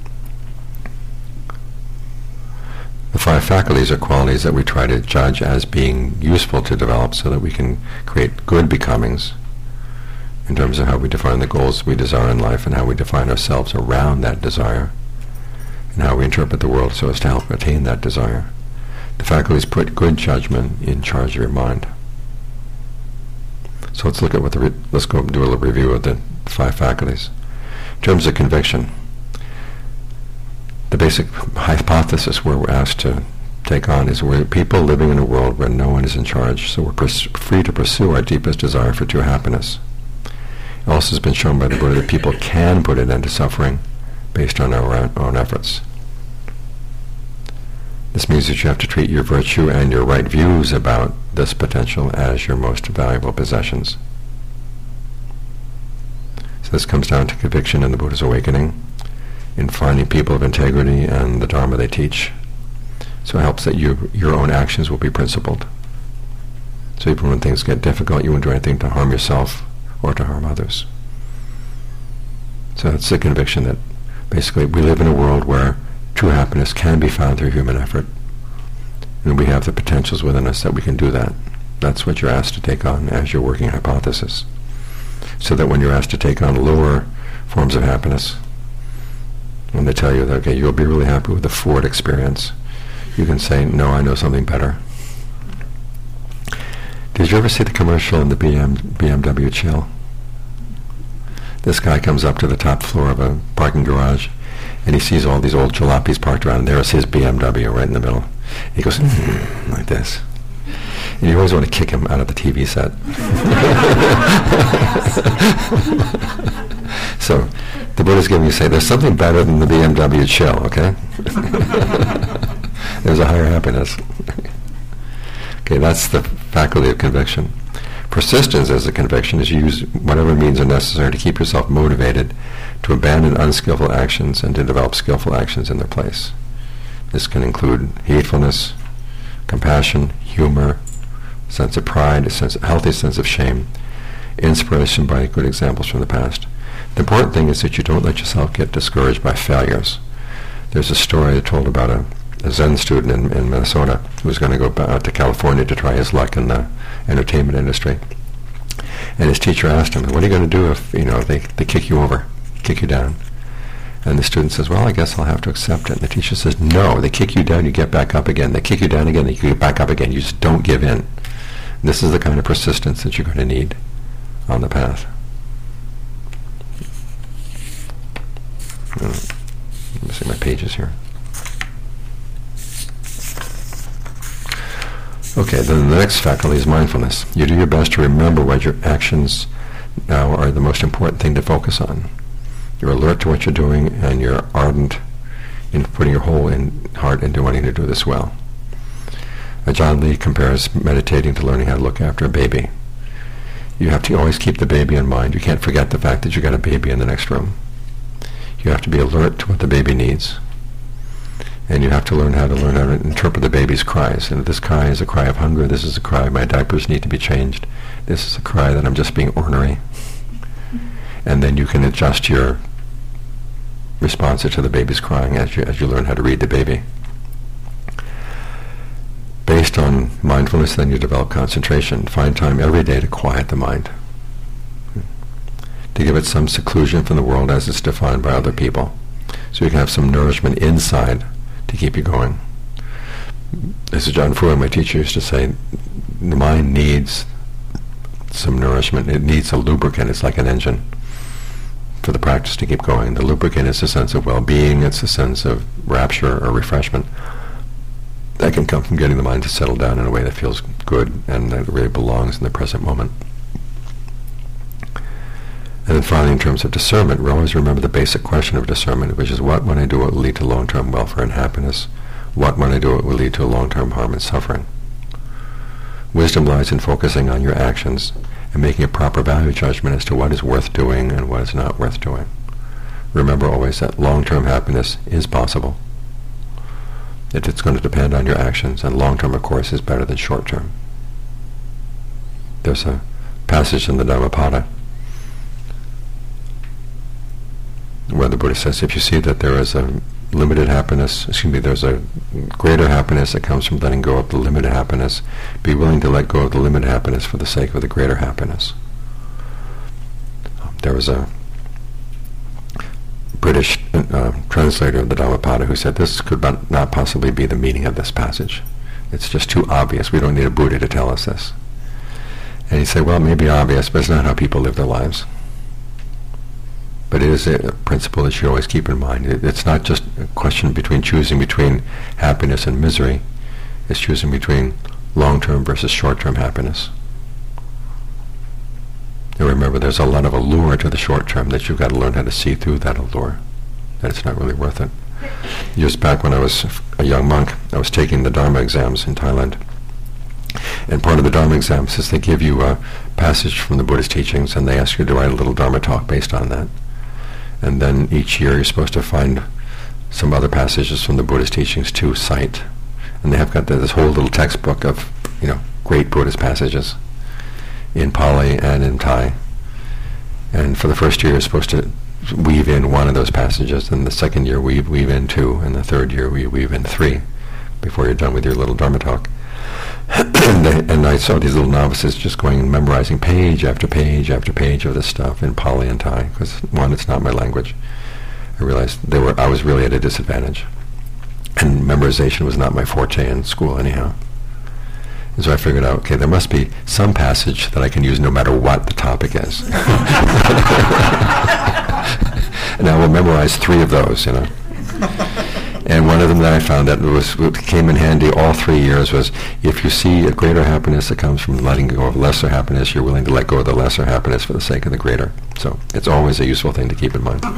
The 5 faculties are qualities that we try to judge as being useful to develop so that we can create good becomings in terms of how we define the goals we desire in life and how we define ourselves around that desire, and how we interpret the world so as to help attain that desire. The faculties put good judgment in charge of your mind. So let's look at let's go do a little review of the 5 faculties. In terms of conviction, the basic hypothesis we're asked to take on is we're people living in a world where no one is in charge, so we're free to pursue our deepest desire for true happiness. It also has been shown by the Buddha that people can put an end to suffering based on our own efforts. This means that you have to treat your virtue and your right views about this potential as your most valuable possessions. So this comes down to conviction in the Buddha's awakening, in finding people of integrity and the Dharma they teach. So it helps that your own actions will be principled. So even when things get difficult, you won't do anything to harm yourself or to harm others. So it's the conviction that basically we live in a world where true happiness can be found through human effort. And we have the potentials within us that we can do that. That's what you're asked to take on as your working hypothesis. So that when you're asked to take on lower forms of happiness, when they tell you that, okay, you'll be really happy with the Ford experience, you can say, no, I know something better. Did you ever see the commercial in the BMW chill? This guy comes up to the top floor of a parking garage, and he sees all these old jalopies parked around, and there's his BMW right in the middle. He goes, like this. And you always want to kick him out of the TV set. So the Buddha's giving you, say, there's something better than the BMW chill, okay? There's a higher happiness. Okay, that's the faculty of conviction. Persistence as a conviction is you use whatever means are necessary to keep yourself motivated to abandon unskillful actions and to develop skillful actions in their place. This can include heedfulness, compassion, humor, sense of pride, a healthy sense of shame, inspiration by good examples from the past. The important thing is that you don't let yourself get discouraged by failures. There's a story told about a Zen student in Minnesota who was going to go out to California to try his luck in the entertainment industry. And his teacher asked him, what are you going to do if they kick you over, kick you down? And the student says, well, I guess I'll have to accept it. And the teacher says, no, they kick you down, you get back up again. They kick you down again, they get back up again. You just don't give in. This is the kind of persistence that you're going to need on the path. Let me see my pages here. Okay, then the next faculty is mindfulness. You do your best to remember what your actions now are the most important thing to focus on. You're alert to what you're doing, and you're ardent in putting your whole heart into wanting to do this well. John Lee compares meditating to learning how to look after a baby. You have to always keep the baby in mind. You can't forget the fact that you got a baby in the next room. You have to be alert to what the baby needs. And you have to learn how to interpret the baby's cries. And if this cry is a cry of hunger, this is a cry my diapers need to be changed, this is a cry that I'm just being ornery. And then you can adjust your response to the baby's crying as you learn how to read the baby. Based on mindfulness, then you develop concentration. Find time every day to quiet the mind, to give it some seclusion from the world as it's defined by other people, so you can have some nourishment inside to keep you going. As John Fuhr, my teacher, used to say, the mind needs some nourishment. It needs a lubricant. It's like an engine for the practice to keep going. The lubricant is a sense of well-being. It's a sense of rapture or refreshment that can come from getting the mind to settle down in a way that feels good and that really belongs in the present moment. And then finally, in terms of discernment, we always remember the basic question of discernment, which is what when I do it will lead to long-term welfare and happiness? What when I do it will lead to long-term harm and suffering? Wisdom lies in focusing on your actions and making a proper value judgment as to what is worth doing and what is not worth doing. Remember always that long-term happiness is possible. It's going to depend on your actions, and long-term, of course, is better than short-term. There's a passage in the Dhammapada where the Buddha says, if you see that there is a limited happiness, there's a greater happiness that comes from letting go of the limited happiness, be willing to let go of the limited happiness for the sake of the greater happiness. There was a British translator of the Dhammapada who said this could not possibly be the meaning of this passage. It's just too obvious. We don't need a Buddha to tell us this. And he said, well, it may be obvious, but it's not how people live their lives. But it is a principle that you always keep in mind. It's not just a question between choosing between happiness and misery. It's choosing between long-term versus short-term happiness. And remember, there's a lot of allure to the short-term that you've got to learn how to see through that allure, that it's not really worth it. Years back when I was a young monk, I was taking the Dharma exams in Thailand. And part of the Dharma exams is they give you a passage from the Buddhist teachings, and they ask you to write a little Dharma talk based on that. And then each year you're supposed to find some other passages from the Buddhist teachings to cite. And they have got this whole little textbook of, great Buddhist passages in Pali and in Thai. And for the first year you're supposed to weave in one of those passages, and the second year weave in two, and the third year we weave in three before you're done with your little Dharma talk. And I saw these little novices just going and memorizing page after page after page of this stuff in Pali and Thai, because one, it's not my language. I realized I was really at a disadvantage, and memorization was not my forte in school anyhow. And so I figured out, okay, there must be some passage that I can use no matter what the topic is. And I will memorize 3 of those, And one of them that I found that came in handy all 3 years was, if you see a greater happiness that comes from letting go of lesser happiness, you're willing to let go of the lesser happiness for the sake of the greater. So it's always a useful thing to keep in mind.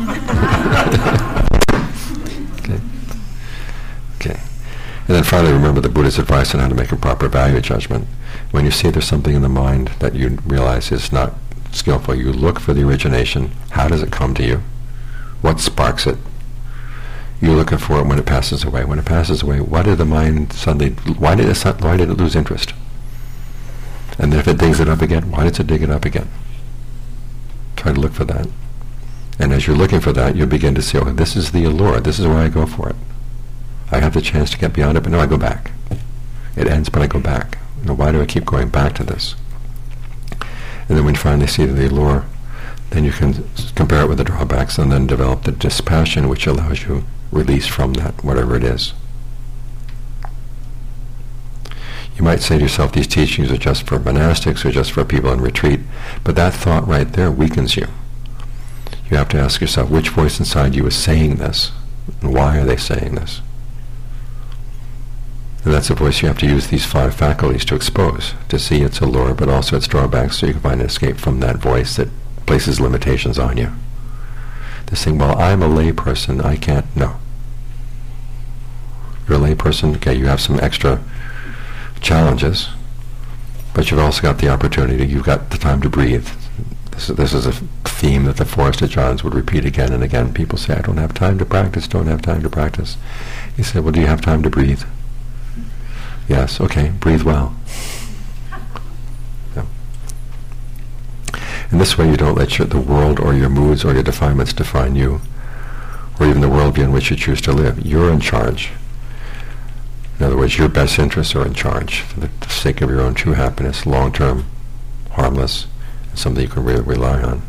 Okay. And then finally, remember the Buddha's advice on how to make a proper value judgment. When you see there's something in the mind that you realize is not skillful, you look for the origination. How does it come to you? What sparks it? You're looking for it when it passes away. When it passes away, why did the mind suddenly, why did it lose interest? And then if it digs it up again, why does it dig it up again? Try to look for that. And as you're looking for that, you begin to see, oh, this is the allure. This is why I go for it. I have the chance to get beyond it, but no, I go back. It ends, but I go back. Why do I keep going back to this? And then when you finally see the allure, then you can compare it with the drawbacks and then develop the dispassion which allows you release from that, whatever it is. You might say to yourself, these teachings are just for monastics or just for people in retreat, but that thought right there weakens you. You have to ask yourself, which voice inside you is saying this, and why are they saying this? And that's a voice you have to use these 5 faculties to expose, to see its allure, but also its drawbacks, so you can find an escape from that voice that places limitations on you. This thing, well, I'm a lay person, I can't. No. You're a lay person, okay, you have some extra challenges, but you've also got the opportunity, you've got the time to breathe. This is a theme that the Forest of Johns would repeat again and again. People say, I don't have time to practice, don't have time to practice. He said, well, do you have time to breathe? Yes, okay, breathe well. Yeah. And this way you don't let the world or your moods or your defilements define you, or even the worldview in which you choose to live. You're in charge. In other words, your best interests are in charge for the sake of your own true happiness, long-term, harmless, and something you can really rely on.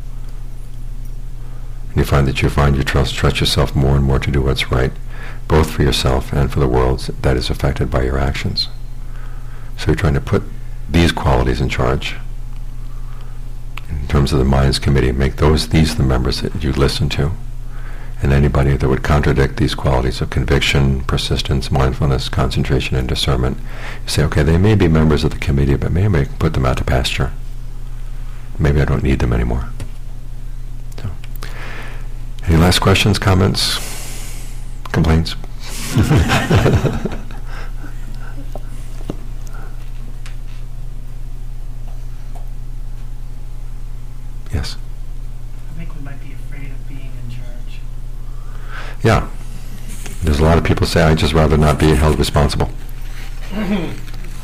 And you find that you trust yourself more and more to do what's right, both for yourself and for the world that is affected by your actions. So you're trying to put these qualities in charge. In terms of the Minds Committee, make these the members that you listen to. And anybody that would contradict these qualities of conviction, persistence, mindfulness, concentration, and discernment, you say, okay, they may be members of the committee, but maybe I can put them out to pasture. Maybe I don't need them anymore. So, any last questions, comments, complaints? Yes. I think we might be afraid of being in charge. Yeah. There's a lot of people say, I'd just rather not be held responsible. It's a big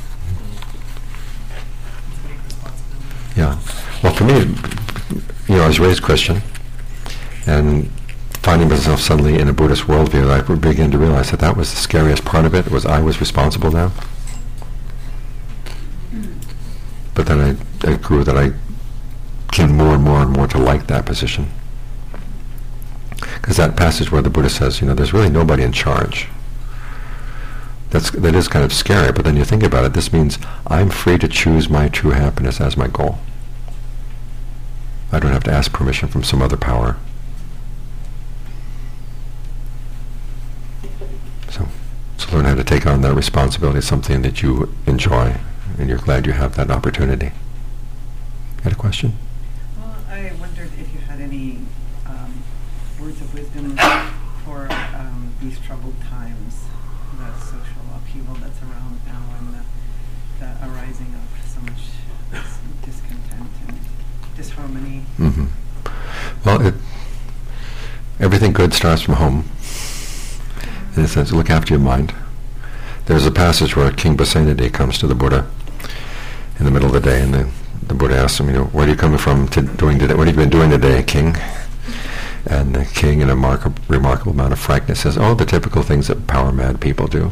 responsibility. Yeah. Well, for me, I was raised Christian, and finding myself suddenly in a Buddhist worldview, I began to realize that was the scariest part of it, was I was responsible now. But then I grew that I came more and more and more to like that position. Because that passage where the Buddha says, there's really nobody in charge. That is kind of scary, but then you think about it, this means I'm free to choose my true happiness as my goal. I don't have to ask permission from some other power. So learn how to take on that responsibility, something that you enjoy, and you're glad you have that opportunity. Had a question? Well, I wondered if you had any words of wisdom for these troubled times, the social upheaval that's around now, and the arising of so much discontent and disharmony. Mm-hmm. Well, everything good starts from home. In a sense, look after your mind. There's a passage where King Basenadi comes to the Buddha in the middle of the day, and the Buddha asks him, what are you coming from doing today? What have you been doing today, King? And the king, in a remarkable amount of frankness, says, the typical things that power-mad people do.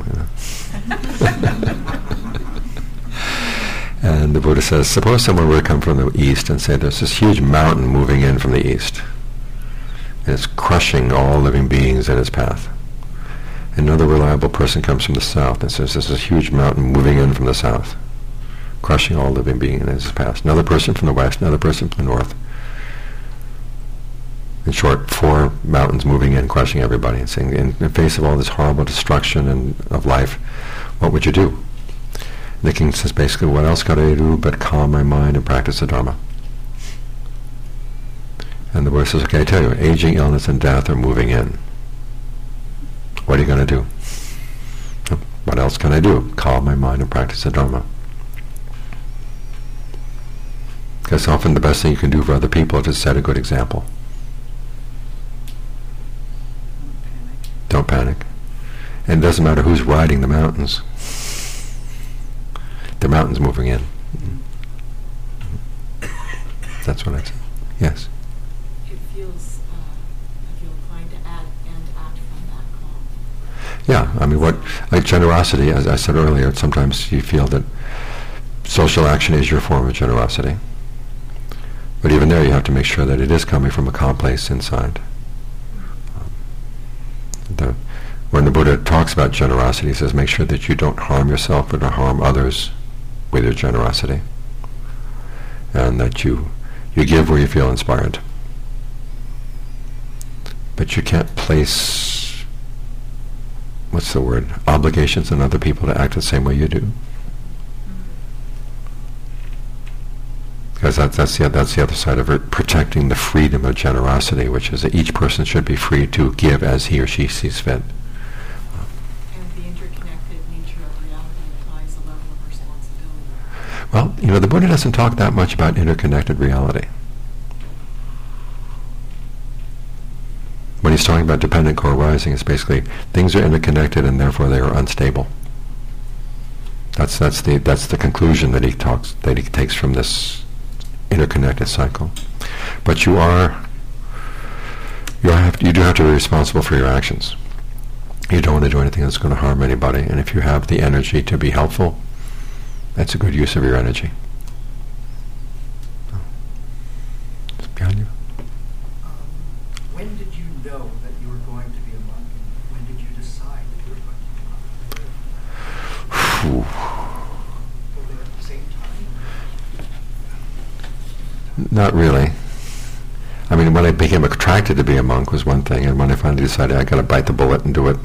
And the Buddha says, suppose someone were to come from the east and say there's this huge mountain moving in from the east, and it's crushing all living beings in its path. Another reliable person comes from the south and says there's this huge mountain moving in from the south, crushing all living beings in its path. Another person from the west, another person from the north. In short, 4 mountains moving in, crushing everybody, and saying, in the face of all this horrible destruction of life, what would you do? And the king says basically, what else could I do but calm my mind and practice the Dharma? And the Buddha says, okay, I tell you, aging, illness, and death are moving in. What are you going to do? What else can I do? Calm my mind and practice the Dharma. Because often the best thing you can do for other people is to set a good example. Don't panic. And it doesn't matter who's riding the mountains. The mountain's moving in. That's what I said. Yes? It feels like you're inclined to act from that calm. Yeah, I mean, like generosity, as I said earlier, sometimes you feel that social action is your form of generosity. But even there, you have to make sure that it is coming from a calm place inside. When the Buddha talks about generosity, he says, make sure that you don't harm yourself or to harm others with your generosity. And that you give where you feel inspired. But you can't place, obligations on other people to act the same way you do. Because that's the other side of it, protecting the freedom of generosity, which is that each person should be free to give as he or she sees fit. And the interconnected nature of reality implies a level of responsibility. Well, the Buddha doesn't talk that much about interconnected reality. When he's talking about dependent co-arising, it's basically things are interconnected and therefore they are unstable. That's the conclusion that he takes from this interconnected cycle. But you do have to be responsible for your actions. You don't want to do anything that's going to harm anybody, and if you have the energy to be helpful, that's a good use of your energy. It's behind you. When did you know that you were going to be a monk, and when did you decide that you were going to be a monk? Were they at the same time? Not really. I mean, when I became attracted to be a monk was one thing, and when I finally decided I got to bite the bullet and do it,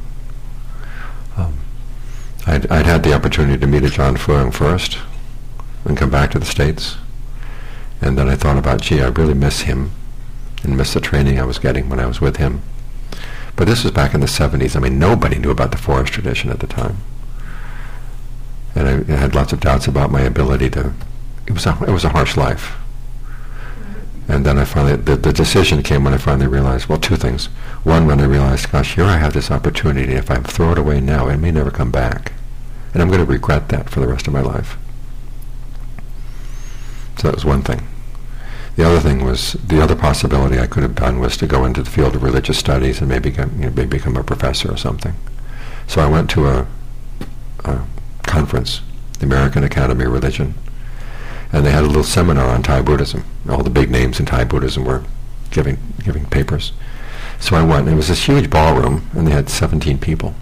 I'd had the opportunity to meet Ajahn Fuang first and come back to the States, and then I thought about, I really miss him and miss the training I was getting when I was with him. But this was back in the 70s. I mean, nobody knew about the forest tradition at the time, and I had lots of doubts about my ability to. It was a harsh life. And then I finally, the decision came when I finally realized, two things. One, when I realized, gosh, here I have this opportunity. If I throw it away now, it may never come back. And I'm going to regret that for the rest of my life. So that was one thing. The other thing was, the other possibility I could have done was to go into the field of religious studies and maybe become a professor or something. So I went to a conference, the American Academy of Religion, and they had a little seminar on Thai Buddhism. All the big names in Thai Buddhism were giving papers. So I went, and it was this huge ballroom, and they had 17 people.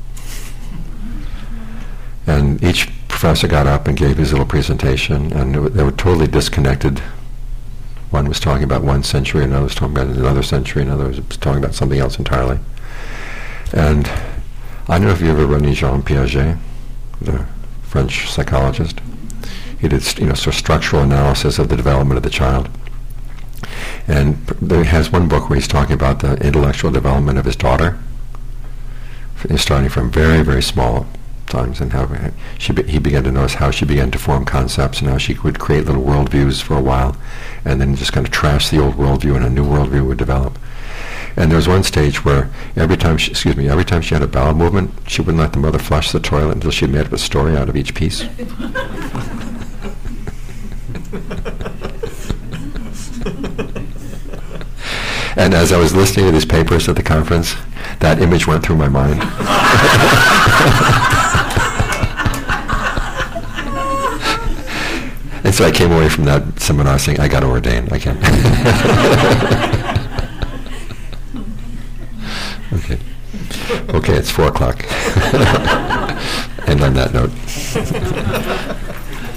And each professor got up and gave his little presentation, and they were totally disconnected. One was talking about one century, another was talking about another century, another was talking about something else entirely. And I don't know if you ever read Jean Piaget, the French psychologist. He did, sort of structural analysis of the development of the child. And he has one book where he's talking about the intellectual development of his daughter, starting from very, very small times, and how he began to notice how she began to form concepts, and how she would create little worldviews for a while, and then just kind of trash the old worldview, and a new worldview would develop. And there was one stage where every time she had a bowel movement, she wouldn't let the mother flush the toilet until she made up a story out of each piece. And as I was listening to these papers at the conference, that image went through my mind. And so I came away from that seminar saying, I got to ordain. I can't. Okay. Okay, it's 4:00. And on that note.